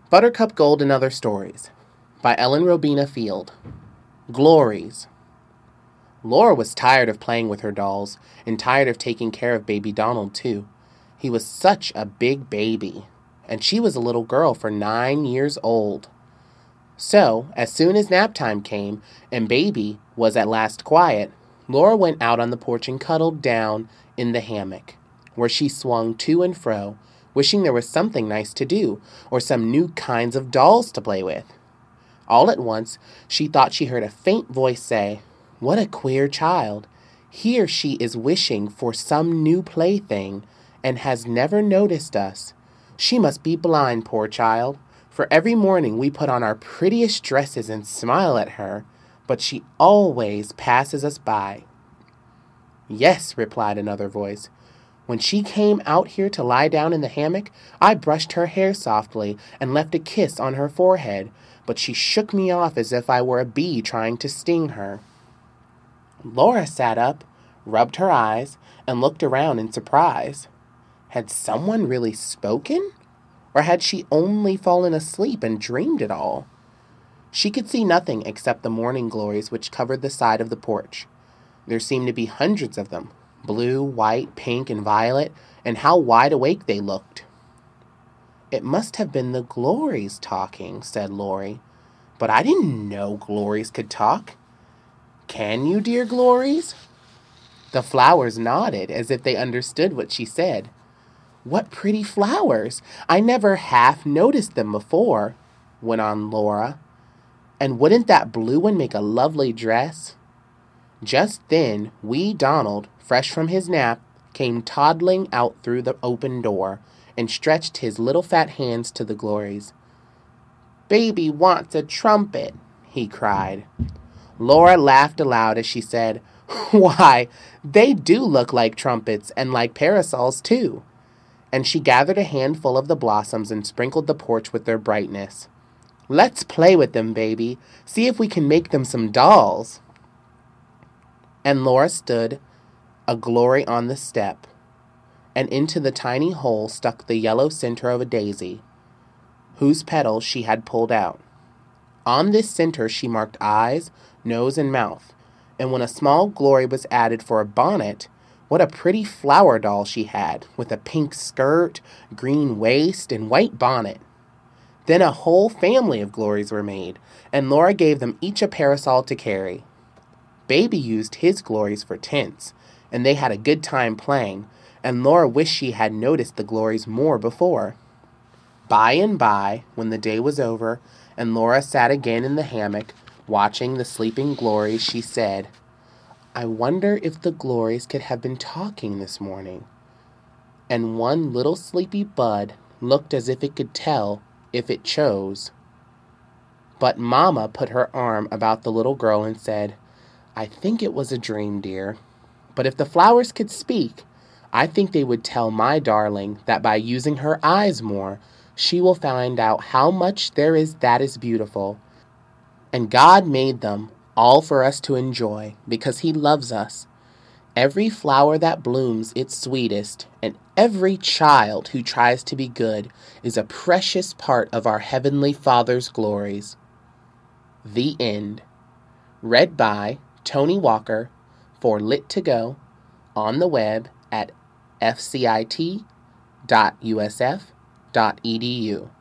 Buttercup Gold and Other Stories by Ellen Robina Field. Glories. Laura was tired of playing with her dolls, and tired of taking care of baby Donald, too. He was such a big baby, and she was a little girl for 9 years old. So, as soon as nap time came, and baby was at last quiet, Laura went out on the porch and cuddled down in the hammock, where she swung to and fro, wishing there was something nice to do, or some new kinds of dolls to play with. All at once, she thought she heard a faint voice say, "What a queer child! Here she is wishing for some new plaything, and has never noticed us. She must be blind, poor child, for every morning we put on our prettiest dresses and smile at her, but she always passes us by." "Yes," replied another voice. "When she came out here to lie down in the hammock, I brushed her hair softly and left a kiss on her forehead, but she shook me off as if I were a bee trying to sting her." Laura sat up, rubbed her eyes, and looked around in surprise. Had someone really spoken? Or had she only fallen asleep and dreamed it all? She could see nothing except the morning glories which covered the side of the porch. There seemed to be hundreds of them, blue, white, pink, and violet, and how wide awake they looked. "It must have been the glories talking," said Laurie. "But I didn't know glories could talk. Can you, dear glories?" The flowers nodded as if they understood what she said. "What pretty flowers! I never half noticed them before," went on Laura. "And wouldn't that blue one make a lovely dress?" Just then, wee Donald, fresh from his nap, came toddling out through the open door, and stretched his little fat hands to the glories. "Baby wants a trumpet," he cried. Laura laughed aloud as she said, "Why, they do look like trumpets, and like parasols, too." And she gathered a handful of the blossoms and sprinkled the porch with their brightness. "Let's play with them, baby. See if we can make them some dolls." And Laura stood, a glory on the step, and into the tiny hole stuck the yellow center of a daisy, whose petals she had pulled out. On this center she marked eyes, nose, and mouth, and when a small glory was added for a bonnet, what a pretty flower doll she had, with a pink skirt, green waist, and white bonnet. Then a whole family of glories were made, and Laura gave them each a parasol to carry. Baby used his glories for tents, and they had a good time playing, and Laura wished she had noticed the glories more before. By and by, when the day was over, and Laura sat again in the hammock, watching the sleeping glories, she said, "I wonder if the glories could have been talking this morning." And one little sleepy bud looked as if it could tell if it chose. But Mama put her arm about the little girl and said, "I think it was a dream, dear. But if the flowers could speak, I think they would tell my darling that by using her eyes more, she will find out how much there is that is beautiful. And God made them all for us to enjoy, because He loves us. Every flower that blooms its sweetest, and every child who tries to be good, is a precious part of our Heavenly Father's glories." The end. Read by Tony Walker for Lit2Go on the web at fcit.usf.edu.